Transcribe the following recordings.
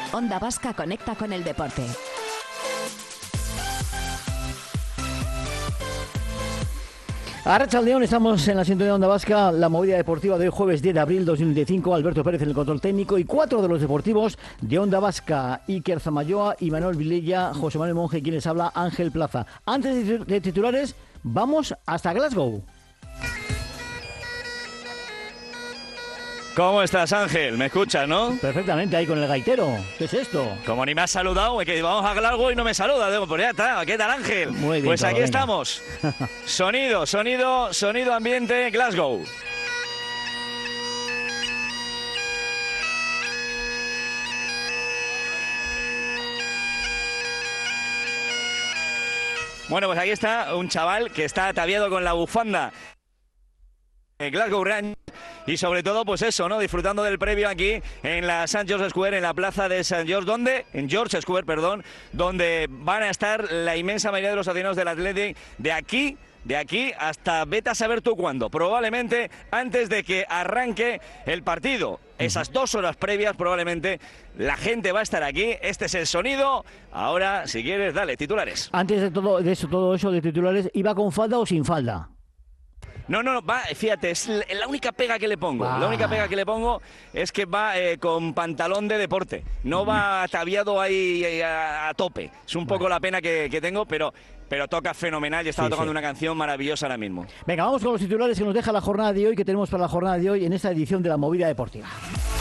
Onda Vasca conecta con el deporte. Arratsaldeon, estamos en la sintonía de Onda Vasca, la movida deportiva de hoy, jueves 10 de abril 2025. Alberto Pérez en el control técnico y 4 de los deportivos de Onda Vasca: Iker Zamayoa, Imanol Vilella, José Manuel Monge, quien les habla, Ángel Plaza. Antes de titulares, vamos hasta Glasgow. ¿Cómo estás, Ángel? ¿Me escuchas, no? Perfectamente, ahí con el gaitero. ¿Qué es esto? Como ni me has saludado, es que vamos a Glasgow y no me saluda. Digo, pues ya está. ¿Qué tal, Ángel? Muy bien. Pues todo, aquí venga. estamos. Sonido ambiente, Glasgow. Bueno, pues aquí está un chaval que está ataviado con la bufanda Glasgow Rangers. Y sobre todo, pues eso, ¿no? Disfrutando del previo aquí en la St. George Square, en la plaza de St. George, en George Square, perdón, donde van a estar la inmensa mayoría de los aficionados del Athletic de aquí hasta vete a saber tú cuándo. Probablemente antes de que arranque el partido. Esas 2 horas previas, probablemente la gente va a estar aquí. Este es el sonido. Ahora, si quieres, dale, titulares. Antes de todo eso de titulares, ¿iba con falda o sin falda? No, va, fíjate, es la única pega que le pongo. La única pega que le pongo es que va con pantalón de deporte. No va ataviado ahí a tope. Es un poco la pena que tengo, pero toca fenomenal y estaba tocando una canción maravillosa ahora mismo. Venga, vamos con los titulares que nos deja la jornada de hoy, que tenemos para la jornada de hoy en esta edición de la Movida Deportiva.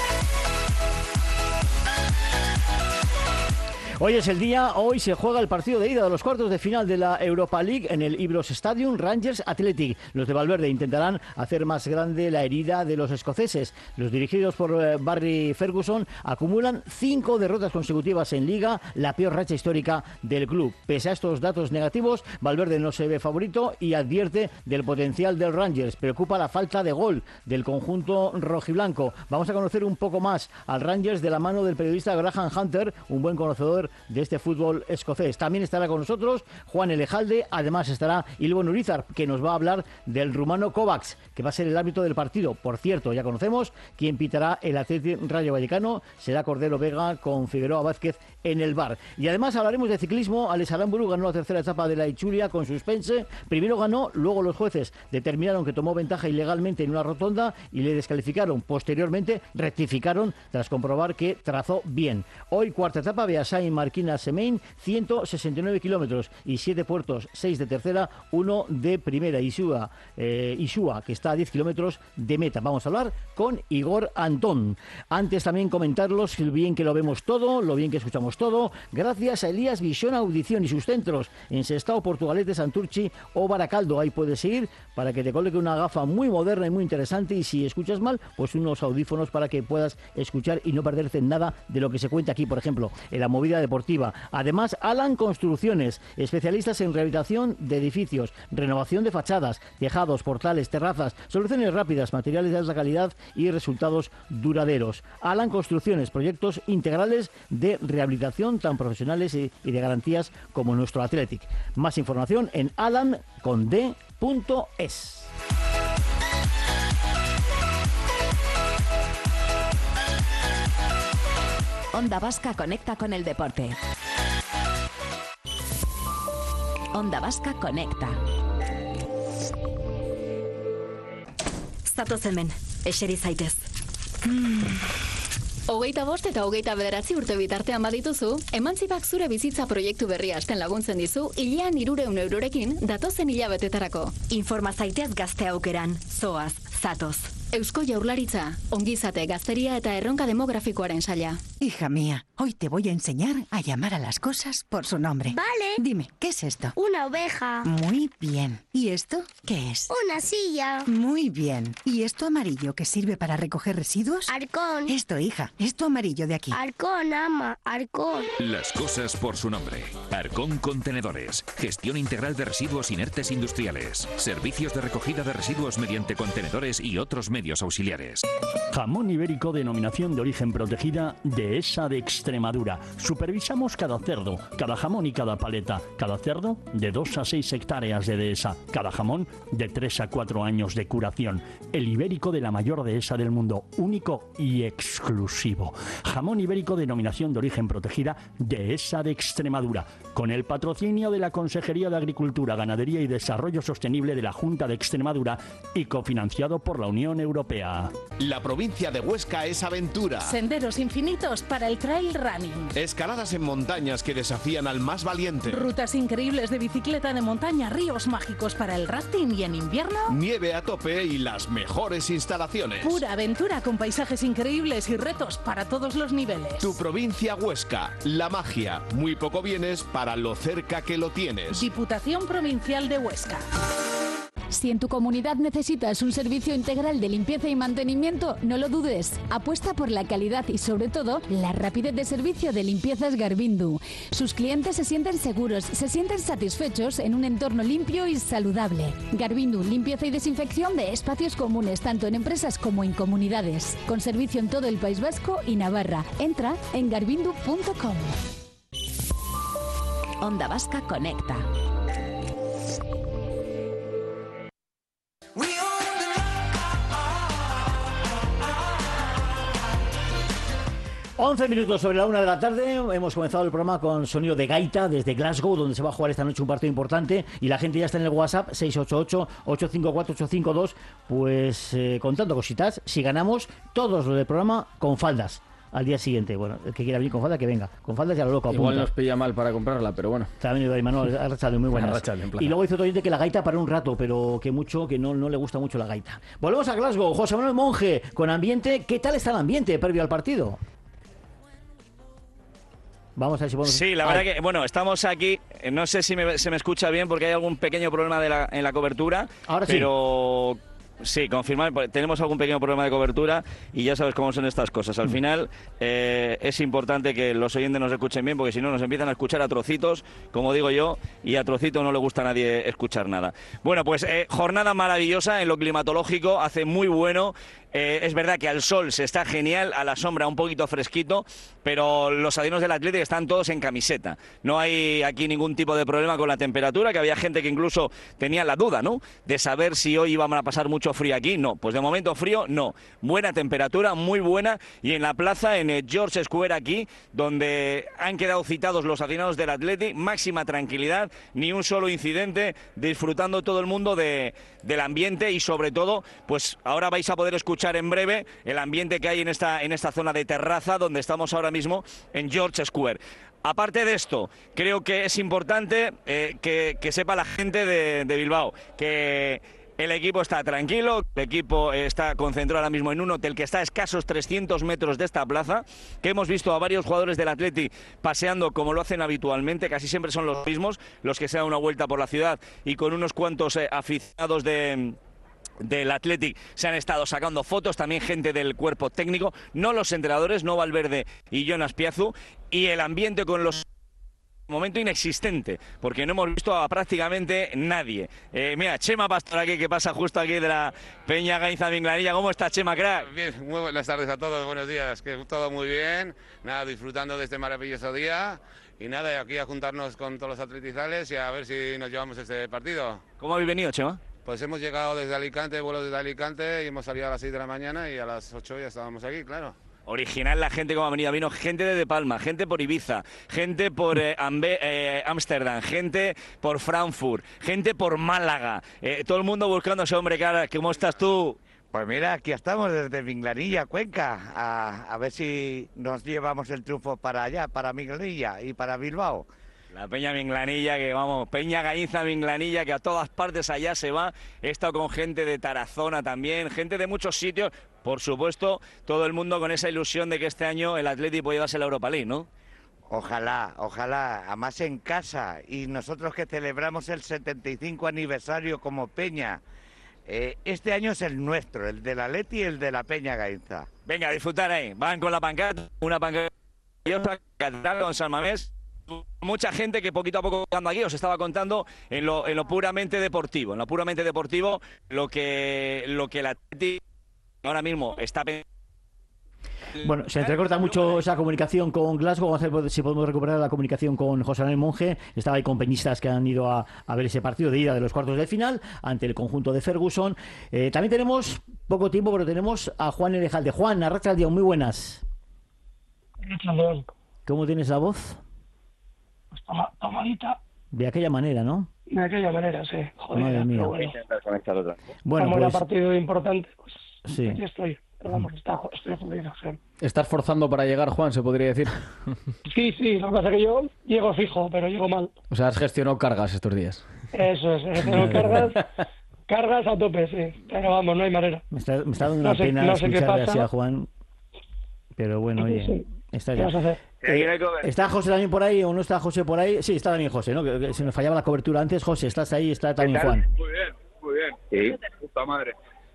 Hoy es el día, hoy se juega el partido de ida de los cuartos de final de la Europa League en el Ibrox Stadium, Rangers Athletic. Los de Valverde intentarán hacer más grande la herida de los escoceses. Los dirigidos por Barry Ferguson acumulan 5 derrotas consecutivas en Liga, la peor racha histórica del club. Pese a estos datos negativos, Valverde no se ve favorito y advierte del potencial del Rangers. Preocupa la falta de gol del conjunto rojiblanco. Vamos a conocer un poco más al Rangers de la mano del periodista Graham Hunter, un buen conocedor de este fútbol escocés. También estará con nosotros Juan Elejalde, además estará Ilbon Urizar, que nos va a hablar del rumano Kovacs, que va a ser el árbitro del partido. Por cierto, ya conocemos quién pitará el Athletic Rayo Vallecano, será Cordero Vega con Figueroa Vázquez en el bar. Y además hablaremos de ciclismo. Alex Aramburu ganó la tercera etapa de la Itzulia con suspense. Primero ganó, luego los jueces determinaron que tomó ventaja ilegalmente en una rotonda y le descalificaron. Posteriormente rectificaron tras comprobar que trazó bien. Hoy cuarta etapa, Beasain Marquina Semain, 169 kilómetros y 7 puertos, 6 de tercera, 1 de primera. Isua, que está a 10 kilómetros de meta. Vamos a hablar con Igor Antón. Antes también comentarlos lo bien que lo vemos todo, lo bien que escuchamos todo, gracias a Elías Visión Audición y sus centros en Sestao, Portugalete, Santurchi o Baracaldo. Ahí puedes ir para que te coloque una gafa muy moderna y muy interesante, y si escuchas mal, pues unos audífonos para que puedas escuchar y no perderte nada de lo que se cuenta aquí, por ejemplo, en la movida deportiva. Además, Alan Construcciones, especialistas en rehabilitación de edificios, renovación de fachadas, tejados, portales, terrazas, soluciones rápidas, materiales de alta calidad y resultados duraderos. Alan Construcciones, proyectos integrales de rehabilitación tan profesionales y de garantías como nuestro Athletic. Más información en alan.es. Onda Vasca conecta con el deporte. Onda Vasca conecta. Zatoz hemen, eseri zaitez. 25 eta 29 urte bitartean badituzu, Emantzipak zure bizitza proiektu berria hasten laguntzen dizu, hilean 300 eurorekin datozen hilabetetarako. Informa zaitez gazte aukeran, zoaz, zatoz. Eusko Jaurlaritza, ongizate, gazteria eta erronka demografikoaren saila. Hija mía, hoy te voy a enseñar a llamar a las cosas por su nombre. Vale. Dime, ¿qué es esto? Una oveja. Muy bien. ¿Y esto qué es? Una silla. Muy bien. ¿Y esto amarillo que sirve para recoger residuos? Arcón. Esto, hija, esto amarillo de aquí. Arcón, ama. Arcón. Las cosas por su nombre. Arcón Contenedores. Gestión integral de residuos inertes industriales. Servicios de recogida de residuos mediante contenedores y otros medios medios auxiliares. Jamón ibérico denominación de origen protegida Dehesa de Extremadura. Supervisamos cada cerdo, cada jamón y cada paleta. Cada cerdo de 2 a 6 hectáreas de dehesa. Cada jamón de 3 a 4 años de curación. El ibérico de la mayor dehesa del mundo, único y exclusivo. Jamón ibérico denominación de origen protegida Dehesa de Extremadura. Con el patrocinio de la Consejería de Agricultura, Ganadería y Desarrollo Sostenible de la Junta de Extremadura y cofinanciado por la Unión Europea. La provincia de Huesca es aventura. Senderos infinitos para el trail running. Escaladas en montañas que desafían al más valiente. Rutas increíbles de bicicleta de montaña, ríos mágicos para el rafting y en invierno... Nieve a tope y las mejores instalaciones. Pura aventura con paisajes increíbles y retos para todos los niveles. Tu provincia Huesca, la magia. Muy poco vienes para lo cerca que lo tienes. Diputación Provincial de Huesca. Si en tu comunidad necesitas un servicio integral de limpieza y mantenimiento, no lo dudes. Apuesta por la calidad y, sobre todo, la rapidez de servicio de Limpiezas Garbindu. Sus clientes se sienten seguros, se sienten satisfechos en un entorno limpio y saludable. Garbindu, limpieza y desinfección de espacios comunes, tanto en empresas como en comunidades. Con servicio en todo el País Vasco y Navarra. Entra en garbindu.com. Onda Vasca Conecta. 11 minutos sobre la 1 de la tarde, hemos comenzado el programa con sonido de gaita desde Glasgow, donde se va a jugar esta noche un partido importante, y la gente ya está en el WhatsApp 688-854-852, pues contando cositas. Si ganamos, todos los del programa con faldas al día siguiente. Bueno, el que quiera venir con falda, que venga. Con faldas ya lo loco, apunta. Igual nos pilla mal para comprarla, pero bueno. También de Manuel Arrachade, muy buenas. Y luego dice otro oyente que la gaita para un rato, pero que no le gusta mucho la gaita. Volvemos a Glasgow. José Manuel Monge, con ambiente. ¿Qué tal está el ambiente previo al partido? Vamos a ver si podemos... Sí, la verdad que, bueno, estamos aquí, no sé si se me escucha bien porque hay algún pequeño problema en la cobertura. Ahora sí. Pero... Sí, confirmar, tenemos algún pequeño problema de cobertura y ya sabes cómo son estas cosas. Al final es importante que los oyentes nos escuchen bien, porque si no nos empiezan a escuchar a trocitos, como digo yo, y a trocito no le gusta a nadie escuchar nada. Bueno, pues jornada maravillosa en lo climatológico, hace muy bueno. Es verdad que al sol se está genial, a la sombra un poquito fresquito, pero los adinos del Athletic están todos en camiseta. No hay aquí ningún tipo de problema con la temperatura, que había gente que incluso tenía la duda, ¿no?, de saber si hoy iban a pasar mucho frío aquí. No, pues de momento frío no. Buena temperatura, muy buena, y en la plaza, en el George Square aquí, donde han quedado citados los aficionados del Athletic, máxima tranquilidad, ni un solo incidente, disfrutando todo el mundo del ambiente y sobre todo, pues ahora vais a poder escuchar en breve el ambiente que hay en esta zona de terraza donde estamos ahora mismo en George Square. Aparte de esto, creo que es importante que sepa la gente de Bilbao que el equipo está tranquilo, el equipo está concentrado ahora mismo en un hotel que está a escasos 300 metros de esta plaza, que hemos visto a varios jugadores del Athletic paseando como lo hacen habitualmente, casi siempre son los mismos los que se dan una vuelta por la ciudad, y con unos cuantos aficionados del Athletic se han estado sacando fotos, también gente del cuerpo técnico, no los entrenadores, no Valverde y Jonas Piazu, y el ambiente con los... momento inexistente, porque no hemos visto a prácticamente nadie. Mira, Chema Pastor aquí, que pasa justo aquí de la Peña Gainza Minglanilla. ¿Cómo está, Chema, crack? Bien, muy buenas tardes a todos, buenos días, que todo muy bien, nada, disfrutando de este maravilloso día, y nada, aquí a juntarnos con todos los atletizales y a ver si nos llevamos este partido. ¿Cómo habéis venido, Chema? Pues hemos llegado desde Alicante, vuelo desde Alicante, y hemos salido a las 6 de la mañana y a las 8 ya estábamos aquí, claro. Original la gente como ha venido. Vino gente de Palma, gente por Ibiza, gente por Ámsterdam, gente por Frankfurt, gente por Málaga. Todo el mundo buscando a ese hombre, cara. ¿Cómo estás tú? Pues mira, aquí estamos desde Minglanilla, Cuenca, a ver si nos llevamos el triunfo para allá, para Minglanilla y para Bilbao. La Peña Minglanilla, que vamos, Peña Gainza Minglanilla, que a todas partes allá se va. He estado con gente de Tarazona también, gente de muchos sitios. Por supuesto, todo el mundo con esa ilusión de que este año el Athletic puede llevarse la Europa League, ¿no? Ojalá, ojalá, además en casa, y nosotros que celebramos el 75 aniversario como Peña. Este año es el nuestro, el del Athletic y el de la Peña Gainza. Venga, a disfrutar ahí. Van con la pancarta, una pancarta con San Mamés. Mucha gente que poquito a poco aquí os estaba contando en lo puramente deportivo, lo que el Athletic ahora mismo está... Bueno, se entrecorta mucho esa comunicación con Glasgow. Vamos a ver si podemos recuperar la comunicación con José Manuel Monge. Estaba ahí con peñistas que han ido a ver ese partido de ida de los cuartos de final ante el conjunto de Ferguson. También tenemos poco tiempo, pero tenemos a Juan Erejalde. Juan, Arrachaldeón, muy buenas. ¿Cómo tienes la voz? Pues tomadita. De aquella manera, ¿no? De aquella manera, sí. Joder, madre mía. Bueno, como pues... era partido importante, pues sí. Aquí estoy. Pero vamos, estoy jodido. Sí. Estás forzando para llegar, Juan, se podría decir. Sí, lo que pasa es que yo llego fijo, pero llego mal. O sea, has gestionado cargas estos días. Eso es, tengo cargas a tope, sí. Pero vamos, no hay manera. Me está dando una pena escucharle así a Juan. Pero bueno, oye, sí. Está ya. ¿Está José también por ahí o no está José por ahí? Sí, está también José, ¿no? Que se nos fallaba la cobertura antes. José, ¿estás ahí? Está también Juan. Muy bien. Sí. Puta madre.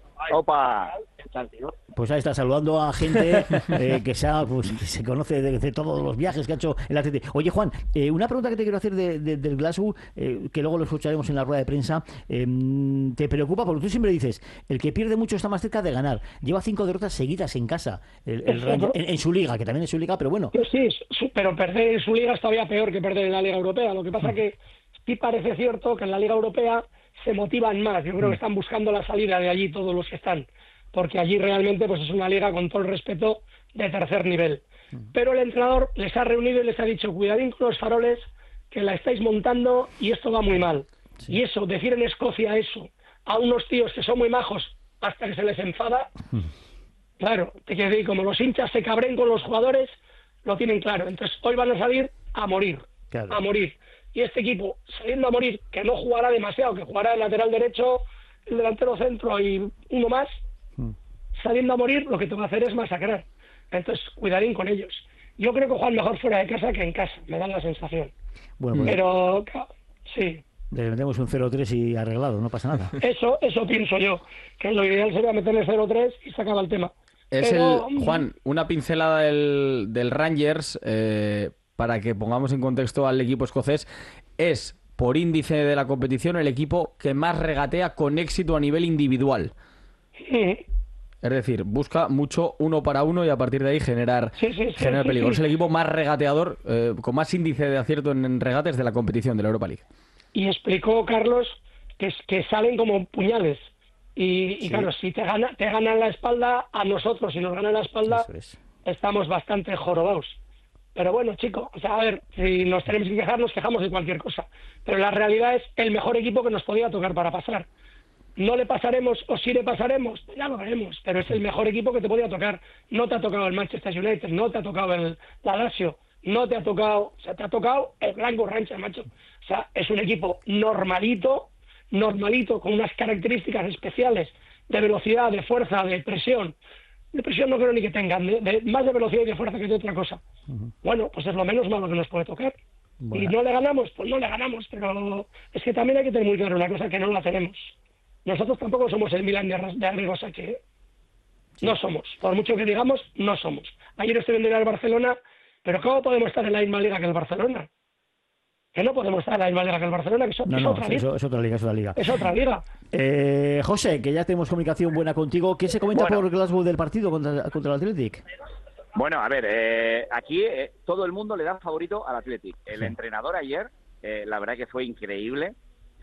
¡Opa! Pues ahí está, saludando a gente que se conoce de todos los viajes que ha hecho el Atleti. Oye, Juan, una pregunta que te quiero hacer del Glasgow, que luego lo escucharemos en la rueda de prensa. ¿Te preocupa? Porque tú siempre dices, el que pierde mucho está más cerca de ganar. Lleva 5 derrotas seguidas en casa, en su liga, que también es su liga, pero bueno. Sí, pero perder en su liga es todavía peor que perder en la Liga Europea. Lo que pasa que sí parece cierto que en la Liga Europea se motivan más. Yo creo que están buscando la salida de allí todos los que están, porque allí realmente pues es una liga, con todo el respeto, de tercer nivel. Pero el entrenador les ha reunido y les ha dicho, cuidadín con los faroles, que la estáis montando y esto va muy mal. Sí. Y eso, decir en Escocia eso a unos tíos que son muy majos hasta que se les enfada, claro, te quiero decir, como los hinchas se cabren con los jugadores, lo tienen claro. Entonces hoy van a salir a morir, a morir. Y este equipo, saliendo a morir, que no jugará demasiado, que jugará el lateral derecho, el delantero centro y uno más, saliendo a morir, lo que te va a hacer es masacrar. Entonces, cuidarín con ellos. Yo creo que juegan mejor fuera de casa que en casa, me da la sensación. Bueno, pero, sí. Le metemos un 0-3 y arreglado, no pasa nada. Eso pienso yo, que lo ideal sería meterle 0-3 y se acaba el tema. Juan, una pincelada del Rangers... para que pongamos en contexto al equipo escocés, es, por índice de la competición, el equipo que más regatea con éxito a nivel individual. Es decir, busca mucho uno para uno y a partir de ahí generar peligro. Es el equipo más regateador, con más índice de acierto en regates de la competición de la Europa League. Y explicó Carlos que salen como puñales. Y claro, si te ganan la espalda, a nosotros, si nos ganan la espalda, estamos bastante jorobados. Pero bueno, chico, o sea, a ver, si nos tenemos que quejar, nos quejamos de cualquier cosa. Pero la realidad es el mejor equipo que nos podía tocar para pasar. ¿No le pasaremos o sí le pasaremos? Pues ya lo veremos, pero es el mejor equipo que te podía tocar. No te ha tocado el Manchester United, no te ha tocado la Lazio, no te ha tocado, o sea, te ha tocado el Glasgow Rangers, macho. O sea, es un equipo normalito, con unas características especiales de velocidad, de fuerza, de presión. De presión no creo ni que tengan, más de velocidad y de fuerza que de otra cosa. Bueno, pues es lo menos malo que nos puede tocar. Bueno. ¿Y no le ganamos? Pues no le ganamos, pero es que también hay que tener muy claro una cosa, que no la tenemos. Nosotros tampoco somos el Milan de Arrigo Sacchi, ¿eh? No somos. Por mucho que digamos, no somos. Ayer estoy viendo al Barcelona, pero ¿cómo podemos estar en la misma liga que el Barcelona? Que no podemos estar en la misma liga que el Barcelona, que es otra liga. Es otra liga. Es otra liga. José, que ya tenemos comunicación buena contigo. ¿Qué se comenta por Glasgow del partido contra el Athletic? Bueno, a ver, aquí todo el mundo le da favorito al Athletic. El entrenador ayer, la verdad que fue increíble.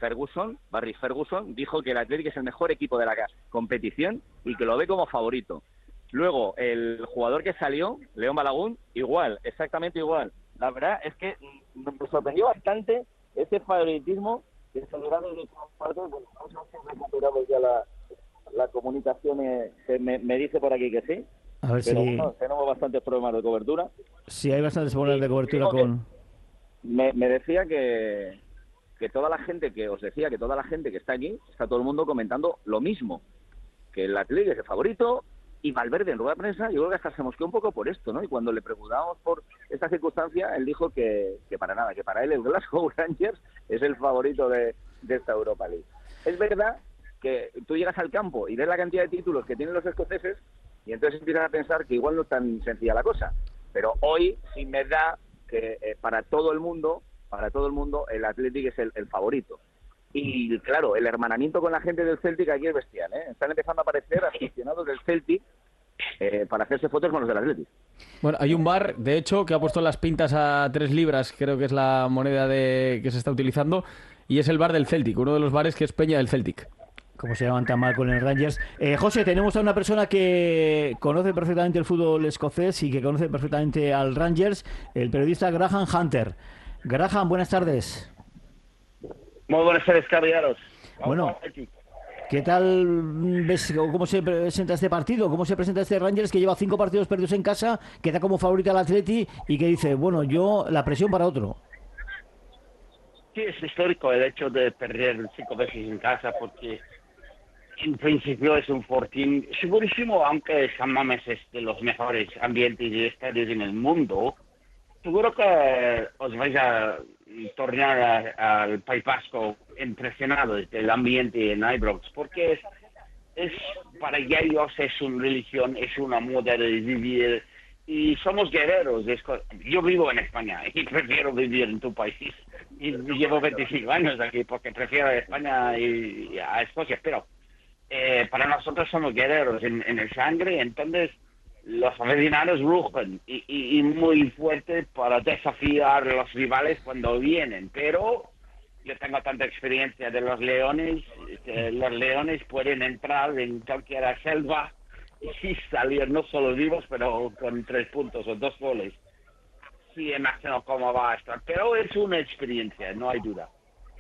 Barry Ferguson, dijo que el Athletic es el mejor equipo de la competición y que lo ve como favorito. Luego, el jugador que salió, León Balagun, exactamente igual. La verdad es que me sorprendió bastante ese favoritismo que se le da de todas partes. Bueno, vamos a ver si recuperamos ya la comunicación. Me dice por aquí que sí. A ver pero bueno, tenemos bastantes problemas de cobertura. Sí, hay bastantes problemas de cobertura con... Me decía que toda la gente que está aquí, está todo el mundo comentando lo mismo, que el Atlético es el favorito. Y Valverde en rueda de prensa, yo creo que hasta se mosqueó un poco por esto, ¿no? Y cuando le preguntamos por esta circunstancia, él dijo que para nada, que para él el Glasgow Rangers es el favorito de esta Europa League. Es verdad que tú llegas al campo y ves la cantidad de títulos que tienen los escoceses y entonces empiezas a pensar que igual no es tan sencilla la cosa. Pero hoy sí me da que para todo el mundo el Athletic es el favorito. Y claro, el hermanamiento con la gente del Celtic aquí es bestial, ¿eh? Están empezando a aparecer aficionados del Celtic para hacerse fotos con los del Athletic. Bueno, hay un bar, de hecho, que ha puesto las pintas a 3 libras, creo que es la moneda que se está utilizando, y es el bar del Celtic, uno de los bares que es Peña del Celtic. Como se llaman tan mal con el Rangers. José, tenemos a una persona que conoce perfectamente el fútbol escocés y que conoce perfectamente al Rangers, el periodista Graham Hunter. Graham, buenas tardes. Muy buenas tardes, caballeros. Bueno, ¿qué tal ves cómo se presenta este partido? ¿Cómo se presenta este Rangers que lleva 5 partidos perdidos en casa, que da como favorito al Atleti y que dice, bueno, yo la presión para otro? Sí, es histórico el hecho de perder 5 veces en casa porque en principio es un fortín segurísimo, aunque San Mamés es de los mejores ambientes y estadios en el mundo. Seguro que os vais a tornar al País Vasco impresionados del ambiente en Ibrox, porque es para ellos es una religión, es una moda de vivir y somos guerreros. Yo vivo en España y prefiero vivir en tu país y llevo 25 años aquí porque prefiero a España y a Escocia, pero para nosotros somos guerreros en el sangre, entonces los aficionados rugen y muy fuerte para desafiar a los rivales cuando vienen, pero yo tengo tanta experiencia de los leones, que los leones pueden entrar en cualquier selva y salir no solo vivos, pero con 3 puntos o 2 goles. Sí, imagino cómo va a estar, pero es una experiencia, no hay duda.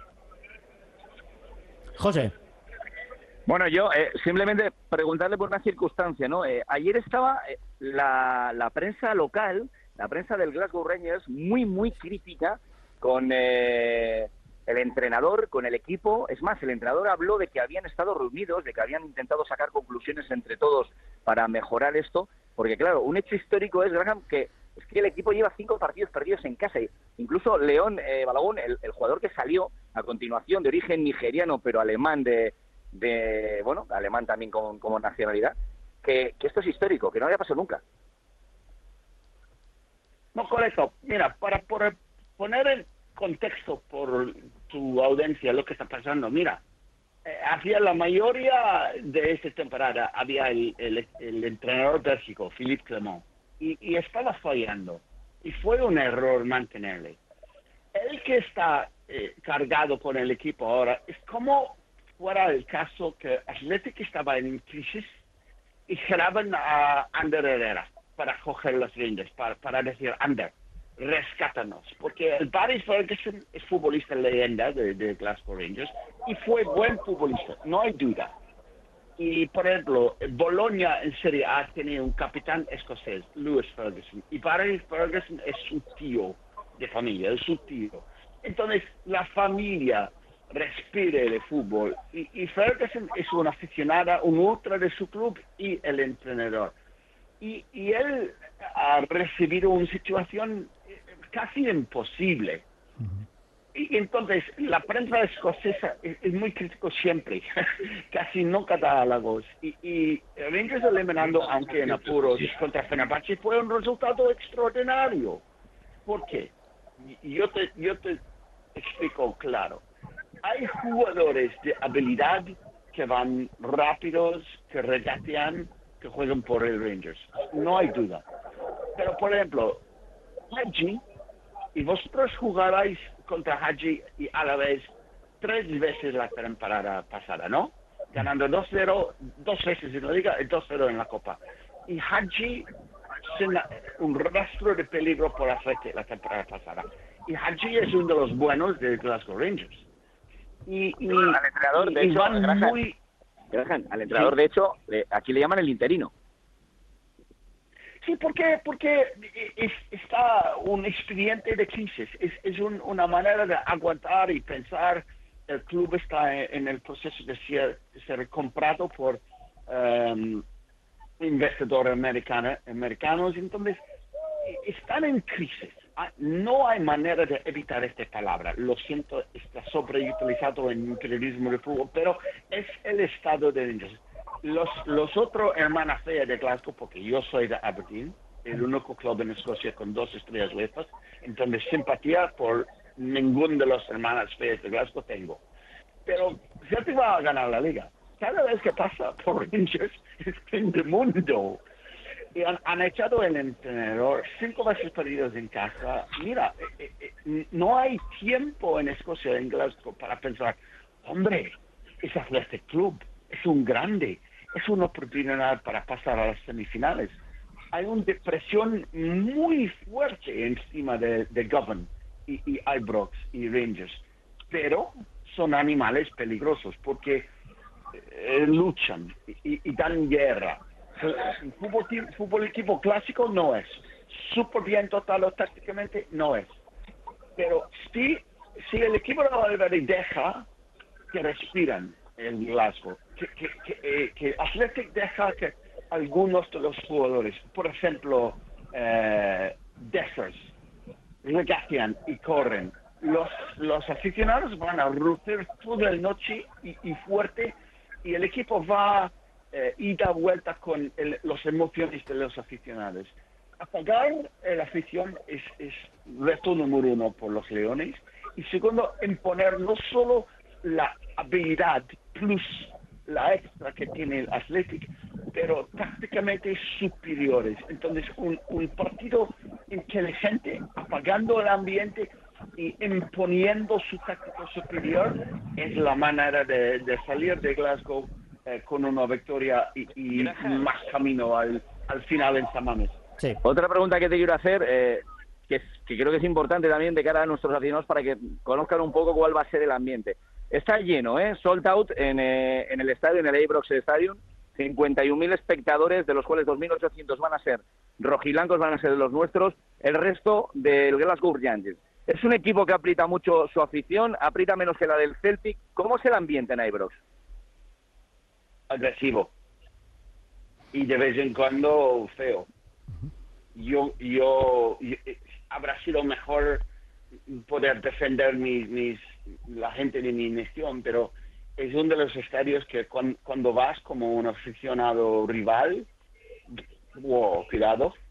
José. Bueno, yo simplemente preguntarle por una circunstancia, ¿no? Ayer estaba la prensa local, la prensa del Glasgow Rangers, muy crítica con el entrenador, con el equipo. Es más, el entrenador habló de que habían estado reunidos, de que habían intentado sacar conclusiones entre todos para mejorar esto, porque claro, un hecho histórico es, Graham, que el equipo lleva 5 partidos perdidos en casa. Incluso León Balogun, el jugador que salió a continuación, de origen nigeriano, pero alemán bueno, alemán también como nacionalidad, que esto es histórico, que no había pasado nunca. No, correcto. Mira, para poner en contexto por tu audiencia lo que está pasando, mira, hacia la mayoría de esta temporada había el entrenador bélgico, Philippe Clement, y estaba fallando, y fue un error mantenerle. El que está cargado con el equipo ahora es como fuera el caso que Athletic estaba en crisis y graban a Ander Herrera para coger los Rangers, para decir, Ander, rescátanos, porque el Barry Ferguson es futbolista leyenda de Glasgow Rangers y fue buen futbolista, no hay duda. Y, por ejemplo, Bologna en Serie A tenía un capitán escocés, Lewis Ferguson, y Barry Ferguson es su tío de familia, es su tío. Entonces, la familia respire el fútbol y Ferguson es una aficionada, un ultra de su club y el entrenador. Y él ha recibido una situación casi imposible. Y entonces la prensa escocesa es muy crítico siempre, casi nunca da halagos. Y Rangers eliminando, aunque en apuros, contra Fenerbahce fue un resultado extraordinario. ¿Por qué? Yo te explico claro. Hay jugadores de habilidad que van rápidos, que regatean, que juegan por el Rangers. No hay duda. Pero, por ejemplo, Hadji, y vosotros jugarais contra Hadji y a la vez 3 veces la temporada pasada, ¿no? Ganando 2-0, 2 veces en la Liga y 2-0 en la Copa. Y Hadji, sin un rastro de peligro por Athletic la temporada pasada. Y Hadji es uno de los buenos de Glasgow Rangers. Y al entrenador, de hecho, Graham, al entrenador, de hecho, aquí le llaman el interino. Sí, porque está un expediente de crisis. Es una manera de aguantar y pensar. El club está en el proceso de ser comprado por investigadores americanos. Entonces, están en crisis. No hay manera de evitar esta palabra. Lo siento, está sobreutilizado en periodismo de fútbol, pero es el estado de Rangers. Los otros hermanas feas de Glasgow, porque yo soy de Aberdeen, el único club en Escocia con 2 estrellas UEFA, entonces simpatía por ninguno de los hermanas feas de Glasgow tengo. pero Celtic va a ganar la liga. Cada vez que pasa por Rangers es fin del mundo. Y han echado el entrenador 5 veces perdidos en casa. Mira, no hay tiempo en Escocia, en Glasgow, para pensar, hombre, es Athletic Club, es un grande, es una oportunidad para pasar a las semifinales. Hay una depresión muy fuerte encima de Govan y Ibrox y Rangers, pero son animales peligrosos porque luchan y dan guerra. Fútbol equipo clásico no es. Súper bien total o tácticamente no es. Pero si el equipo de Valverde deja que respiran en Glasgow, que Athletic deja que algunos de los jugadores, por ejemplo, Dessers, regatean y corren, los aficionados van a rugir toda la noche y fuerte, y el equipo va ida vuelta con las emociones de los aficionados. Apagar la afición es reto número 1 por los Leones, y segundo, imponer no solo la habilidad plus la extra que tiene el Athletic, pero tácticamente superiores. Entonces, un partido inteligente, apagando el ambiente y imponiendo su táctico superior, es la manera de salir de Glasgow con una victoria y más camino al final en San Mamés. Sí. Otra pregunta que te quiero hacer, que creo que es importante también de cara a nuestros aficionados para que conozcan un poco cuál va a ser el ambiente. Está lleno, sold out en el estadio, en el Ibrox Stadium, 51.000 espectadores, de los cuales 2.800 van a ser rojiblancos, van a ser los nuestros, el resto del Glasgow Rangers. Es un equipo que aprieta mucho su afición, aprieta menos que la del Celtic. ¿Cómo es el ambiente en Ibrox? Agresivo. Y de vez en cuando feo. Habrá sido mejor poder defender la gente de mi nación, pero es uno de los estadios que cuando vas como un aficionado rival, cuidado,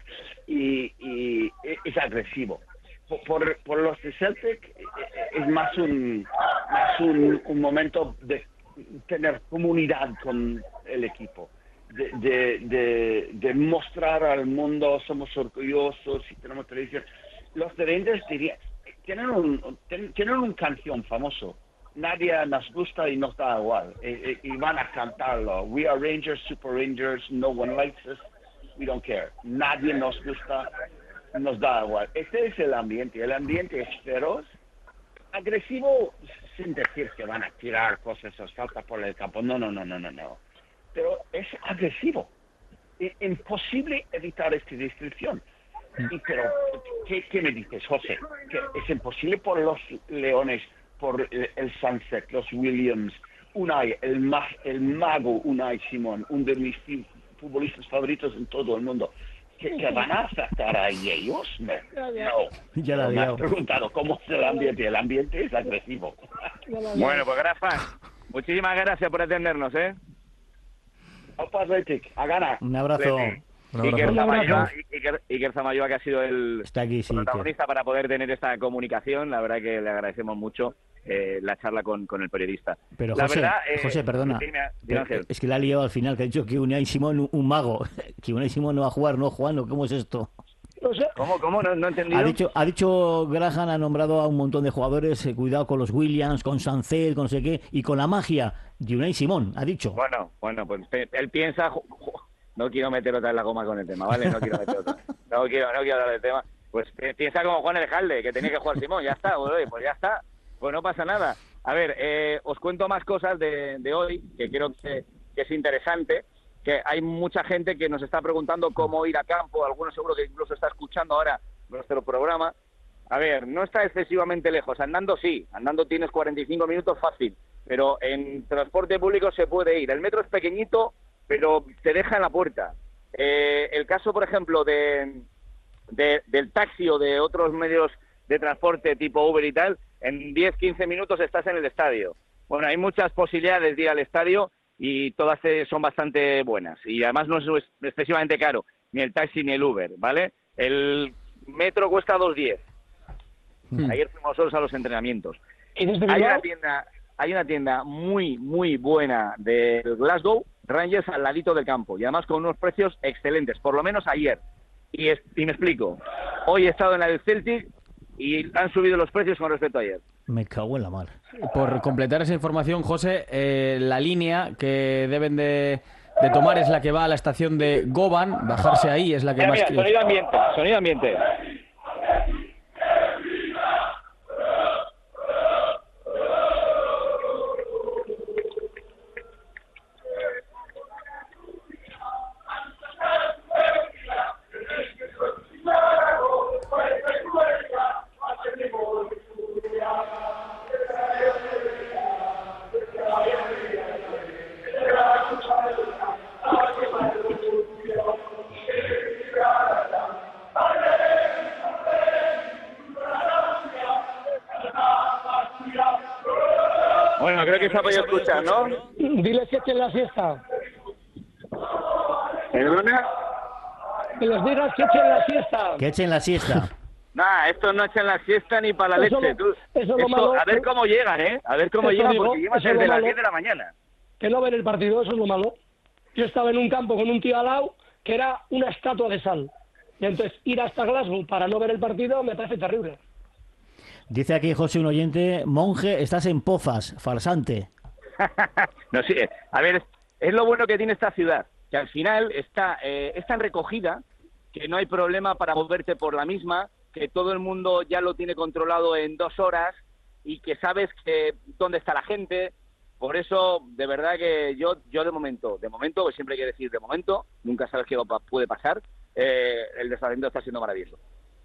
y es agresivo. Por los de Celtic es más un momento de tener comunidad con el equipo, de mostrar al mundo somos orgullosos y tenemos tradición. Los de Rangers tienen un canción famoso, nadie nos gusta y nos da igual, y van a cantarlo. We are Rangers, Super Rangers, no one likes us, we don't care. Nadie nos gusta, nos da igual. Este es el ambiente es feroz, agresivo, sin decir que van a tirar cosas o saltar por el campo, no. Pero es agresivo. Imposible evitar esta descripción. Pero, ¿qué me dices, José? Que es imposible por los Leones, por el Sunset, los Williams, Unai, el mago Unai Simón, uno de mis futbolistas favoritos en todo el mundo. ¿Que van a afectar a ellos? No. Ya la me has preguntado cómo es el ambiente. El ambiente es agresivo. Bueno, pues Grafan, muchísimas gracias por atendernos, A ganar. Un abrazo. Iker Zamayoa, que ha sido el protagonista para poder tener esta comunicación. La verdad que le agradecemos mucho la charla con el periodista. Pero la José, perdona, es que la ha liado al final, que ha dicho que Unai Simón, un mago, que Unai Simón no va a jugar, no Juan, ¿cómo es esto? ¿Cómo? No he entendido. Ha dicho Graham, ha nombrado a un montón de jugadores, cuidado con los Williams, con Sancet, con no sé qué, y con la magia de Unai Simón, ha dicho. Bueno, pues él piensa... No quiero meter otra vez la goma con el tema, ¿vale? No quiero hablar del tema. Pues piensa como Juan Alejandre, que tenía que jugar Simón, ya está, pues ya está. Pues no pasa nada. A ver, os cuento más cosas de hoy, que creo que es interesante, que hay mucha gente que nos está preguntando cómo ir a campo, algunos seguro que incluso está escuchando ahora nuestro programa. A ver, no está excesivamente lejos, andando sí, andando tienes 45 minutos fácil, pero en transporte público se puede ir. El metro es pequeñito, pero te deja en la puerta. El caso, por ejemplo, del taxi o de otros medios de transporte tipo Uber y tal, en 10-15 minutos estás en el estadio. Bueno, hay muchas posibilidades de ir al estadio y todas son bastante buenas. Y además no es excesivamente caro, ni el taxi ni el Uber, ¿vale? El metro cuesta 2,10. Ayer fuimos solos a los entrenamientos. ¿Y desde hay Bilbao? una tienda... hay una tienda muy, muy buena del Glasgow Rangers al ladito del campo y además con unos precios excelentes, por lo menos ayer. Y me explico, hoy he estado en la del Celtic y han subido los precios con respecto a ayer. Me cago en la mar. Por completar esa información, José, la línea que deben de tomar es la que va a la estación de Govan, bajarse ahí es la que Mira, sonido ambiente. Bueno, creo que se ha podido escuchar, ¿no? Diles que echen la siesta. ¿Perdona? Que les digas que echen la siesta. Que echen la siesta. Nah, estos no echan la siesta ni para la Eso leche. eso es lo malo. A ver cómo llegan, ¿eh? A ver cómo Eso llegan, digo, porque llegan eso es desde lo las malo. 10 de la mañana. Que no ven el partido, eso es lo malo. Yo estaba en un campo con un tío al lado que era una estatua de sal. Y entonces ir hasta Glasgow para no ver el partido me parece terrible. Dice aquí José, un oyente, monje, estás en Pozas, farsante. No, sí, a ver, es lo bueno que tiene esta ciudad, que al final está es tan recogida que no hay problema para moverte por la misma, que todo el mundo ya lo tiene controlado en 2 horas y que sabes que dónde está la gente. Por eso, de verdad que yo de momento, pues siempre hay que decir de momento, nunca sabes qué puede pasar, el desplazamiento está siendo maravilloso.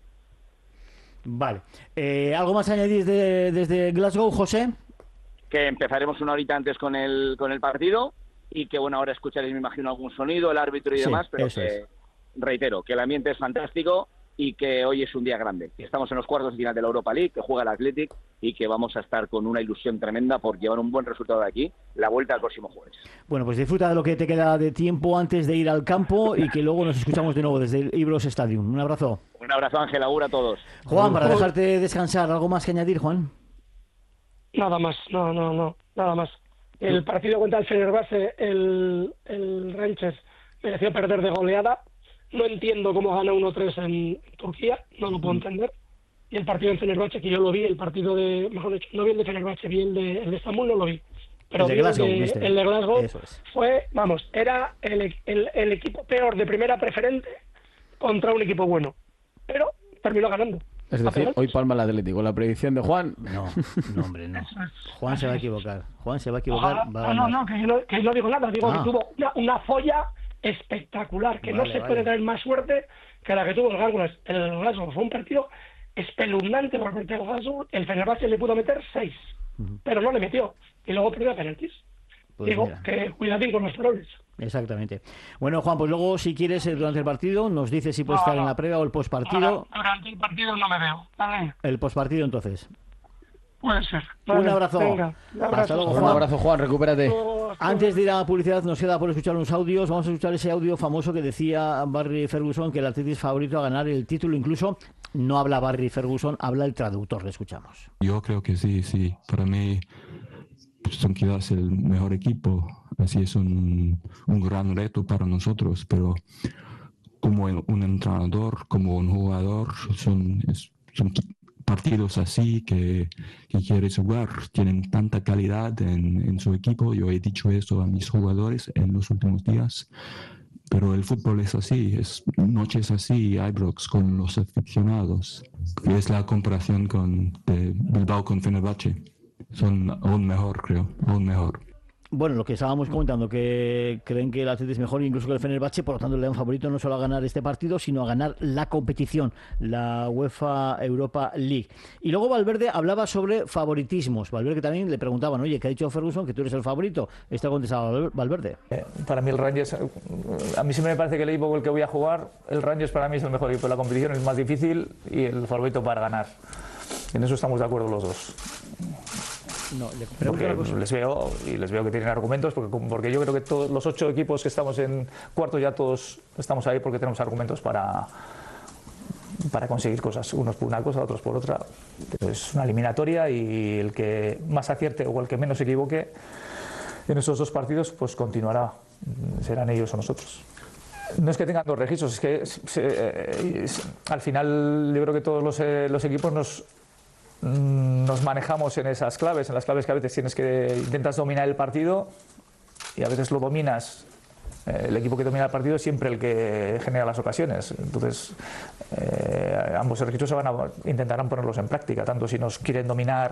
Vale. ¿Algo más añadir desde Glasgow, José? Que empezaremos una horita antes con el partido y que, bueno, ahora escucharéis, me imagino, algún sonido, el árbitro y Sí, demás, pero eso que, es. reitero, que el ambiente es fantástico y que hoy es un día grande. Estamos en los cuartos de final de la Europa League, que juega el Athletic y que vamos a estar con una ilusión tremenda por llevar un buen resultado de aquí, la vuelta al próximo jueves. Bueno, pues disfruta de lo que te queda de tiempo antes de ir al campo y que luego nos escuchamos de nuevo desde el Ibrox Stadium. Un abrazo. Un abrazo, Ángel, agur a todos. Juan, para dejarte descansar, ¿algo más que añadir, Juan? Nada más, no, nada más. El partido contra el Fenerbahce, el Rangers mereció perder de goleada. No entiendo cómo gana 1-3 en Turquía, no lo puedo entender. Y el partido en Fenerbahce, que yo lo vi, el partido de, mejor dicho, no vi el de Fenerbahce, vi el de Estambul, no lo vi. Pero El de vi Glasgow, el de Glasgow Eso es. fue, vamos, era el equipo peor de primera preferente contra un equipo bueno. Pero terminó ganando. Es decir, hoy palma el Atlético. La predicción de Juan... No, hombre, no. Juan se va a equivocar. Va a ganar. No, que yo no digo nada. Digo Ah. que tuvo una folla espectacular, que no Vale, se vale. puede tener más suerte que la que tuvo el Glasgow. Fue un partido espeluznante por parte del Glasgow. El Fenerbahce le pudo meter 6, pero no le metió. Y luego perdió a penaltis. Pues Digo mira. que cuidadín con los troles. Exactamente. Bueno, Juan, pues luego, si quieres, durante el partido, nos dices si puedes No, estar no. en la previa o el postpartido. Durante el partido no me veo. Vale, El postpartido, entonces. puede ser. Un Vale, abrazo. venga, un abrazo. Hasta luego, Un Juan. abrazo, Juan, recupérate. Antes de ir a la publicidad, nos queda por escuchar unos audios. Vamos a escuchar ese audio famoso que decía Barry Ferguson que el Athletic es favorito a ganar el título. Incluso no habla Barry Ferguson, habla el traductor. Le escuchamos. Yo creo que sí. Para mí son quizás el mejor equipo. Así es un gran reto para nosotros, pero como un entrenador, como un jugador, son partidos así que quieres jugar. Tienen tanta calidad en su equipo. Yo he dicho eso a mis jugadores en los últimos días. Pero el fútbol es así, es noches así, Ibrox con los aficionados. Es la comparación de Bilbao con Fenerbahce. Son aún mejor, creo, aún mejor. Bueno, lo que estábamos comentando, que creen que el Athletic es mejor incluso que el Fenerbahce, por lo tanto le dan favorito no solo a ganar este partido, sino a ganar la competición, la UEFA Europa League. Y luego Valverde hablaba sobre favoritismos. Valverde, que también le preguntaban, oye, ¿qué ha dicho Ferguson? Que tú eres el favorito. Esto ha contestado Valverde. Para mí el Rangers, a mí siempre me parece que el equipo con el que voy a jugar, el Rangers para mí es el mejor equipo de la competición, es más difícil y el favorito para ganar. En eso estamos de acuerdo los dos. No, le pregunto una cosa. Les veo que tienen argumentos, porque yo creo que todos los 8 equipos que estamos en cuarto ya todos estamos ahí porque tenemos argumentos para para conseguir cosas, unos por una cosa, otros por otra. Pero es una eliminatoria y el que más acierte o el que menos se equivoque en esos 2 partidos, pues continuará, serán ellos o nosotros. No es que tengan 2 registros, es que al final yo creo que todos los equipos nos manejamos en esas claves, en las claves que a veces intentas dominar el partido y a veces lo dominas. El equipo que domina el partido es siempre el que genera las ocasiones. Entonces, ambos registros intentarán ponerlos en práctica, tanto si nos quieren dominar